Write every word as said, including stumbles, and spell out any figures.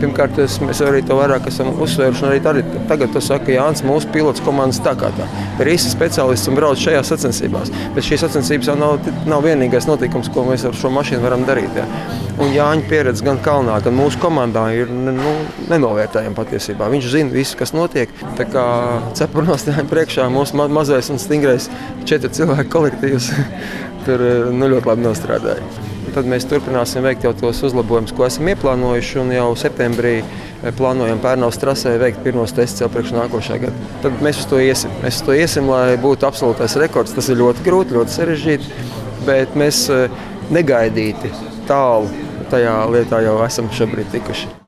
Pirmkārt, es, mēs arī to vairāk esam uzsvēruši, un arī arī tagad to saka Jānis, mūsu pilots komandas tā kā tā. Visi speciālisti un brauc šajās sacensībās, bet šīs sacensības jau nav, nav vienīgais notikums, ko mēs ar šo mašīnu varam darīt. Ja. Un Jāņa pieredze gan kalnā, gan mūsu komandā ir nu, nenovērtējama patiesībā. Viņš zina visu, kas notiek. Tā kā cepurnos Jāņa priekšā mūsu ma mazais un stingrais četri cilvēku kolektīvs tur nu, ļoti labi nostrādāja. Tad mēs turpināsim veikt jau tos uzlabojumus, ko esam ieplānojuši, un jau septembrī plānojam Pērnavas trasē veikt pirmos testus jau priekš nākošā gada. Tad mēs uz to iesim. Mēs uz to iesim, lai būtu absolūtais rekords. Tas ir ļoti grūti, ļoti sarežģīti, bet mēs negaidīti tālu tajā lietā jau esam šobrīd tikuši.